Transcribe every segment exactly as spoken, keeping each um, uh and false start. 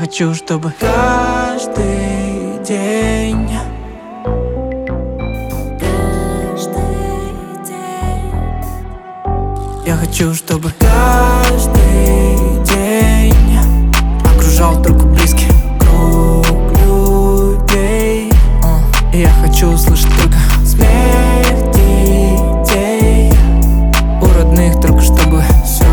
хочу, чтобы каждый день, каждый день, я хочу, чтобы каждый день окружал только близкий круг людей. uh, И я хочу услышать только смех детей, у родных только чтобы все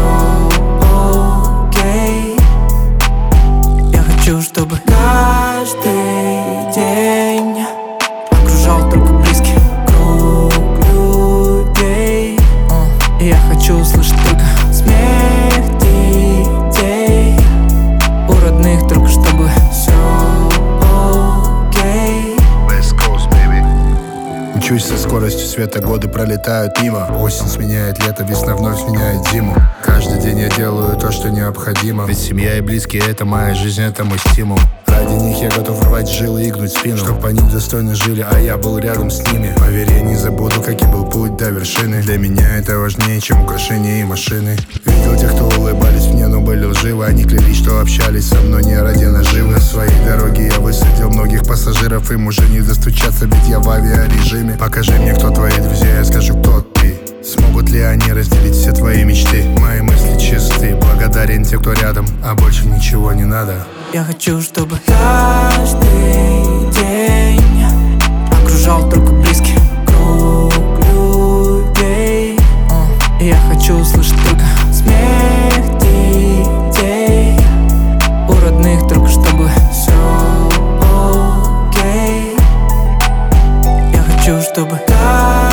окей. Я хочу, чтобы каждый день окружал только близкий круг людей. uh, И я хочу услышать только смех детей, у родных только чтобы все окей. West Coast, baby. Мчусь со скоростью света, годы пролетают мимо. Осень сменяет лето, весна вновь сменяет зиму. Каждый день я делаю то, что необходимо, ведь семья и близкие — это моя жизнь, это мой стимул. Ради них я готов рвать жилы и гнуть спину, чтоб они достойно жили, а я был рядом с ними. Поверь, я не забуду, каким был путь до вершины. Для меня это важнее, чем украшения и машины. Видел тех, кто улыбались мне, но были лживы. Они клялись, что общались со мной не ради наживы. На своей дороге я высадил многих пассажиров, им уже не достучаться, ведь я в авиарежиме. Покажи мне, кто твои друзья, я скажу, кто ты. Смогут ли они разделить все твои мечты? Мои мысли чисты, благодарен тем, кто рядом, а больше ничего не надо. Я хочу, чтобы каждый день окружал только близкий круг людей. uh, И я хочу услышать только смех детей, у родных только чтобы все окей. Я хочу, чтобы каждый